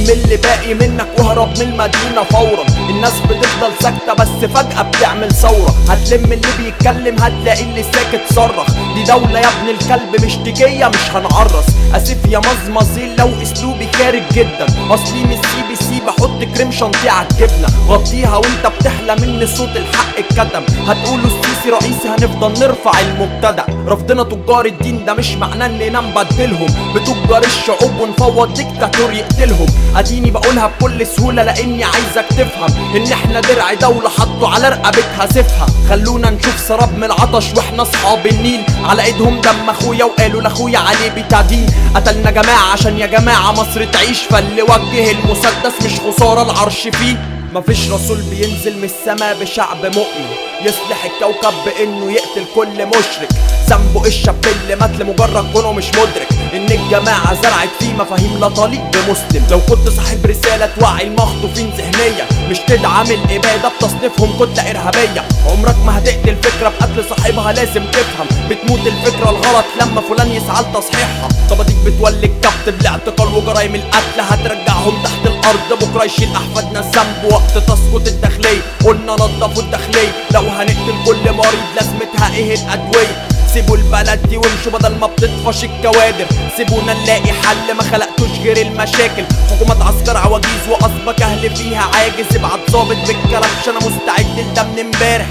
لم اللي باقي منك واهرب من المدينة فورا. الناس بتفضل ساكتة بس فجأة بتعمل ثورة. هتلم اللي بيتكلم هتلاقي اللي ساكت صرخ. دي دولة يا ابن الكلب مش تجية مش هنعرس. اسف يا مزمزين لو اسلوبي خارج جدا، اصلي مش سي بحط كريم شانتيه عالجبنة. غطيها وانت بتحلم ان صوت الحق اتكتم. هتقولوا السيسي رئيسي هنفضل نرفع المبتدأ. رفضنا تجار الدين ده مش معناه اننا نبدلهم بتجار الشعوب ونفوض ديكتاتور يقتلهم. اديني بقولها بكل سهولة لاني عايزك تفهم ان احنا درع دولة حطوا على رقبتها سيفها. خلونا نشوف سراب من العطش واحنا اصحاب النيل. على ايدهم دم اخويا وقالوا لاخويا عليه بتعدين. قتلنا جماعة عشان يا جماعة مصر تعيش، فاللي وجه المسدس مش خسارة العرش فيه. مفيش رسول بينزل من السما بشعب مؤمن يصلح الكوكب بانه يقتل كل مشرك. ذنبه الشاب اللي مات لمجرد كونه مش مدرك ان الجماعة زرعت فيه مفاهيم لا تليق بمسلم. لو كنت صاحب رسالة توعي المخطوفين ذهنيا مش تدعم الابادة بتصنيفهم كتلة ارهابية. عمرك ما هتقتل فكرة بقتل صاحبها لازم تفهم. بتموت الفكرة الغلط لما فلان يسعى لتصحيحها. طب اديك بتولي الكبت بالاعتقال وجرايم القتل هترجعهم تحت الارض. بكرة يشيل احفادنا الذنب وقت تسقط الداخلية. قلنا نضفوا الداخلية لو هنقتل كل مريض لازمتها ايه الادوية. سيبوا البلد دي وامشوا بدل ما بتطفش الكوادر. سيبونا نلاقي حل ما خلقتوش غير المشاكل. حكومة عسكر عواجيز واصبك اهل فيها عاجز. ابعت ظابط بالكلبش انا مستعد لده من امبارح.